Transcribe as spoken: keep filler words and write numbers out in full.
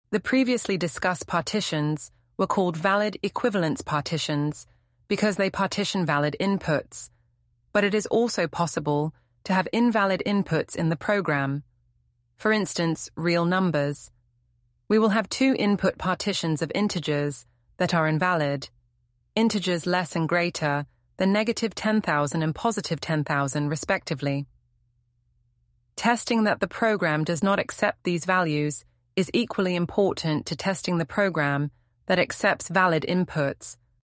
The previously discussed partitions were called valid equivalence partitions because they partition valid inputs, but it is also possible to have invalid inputs in the program. For instance, real numbers. We will have two input partitions of integers that are invalid, integers less and greater than negative ten thousand and positive ten thousand respectively. Testing that the program does not accept these values is equally important to testing the program that accepts valid inputs,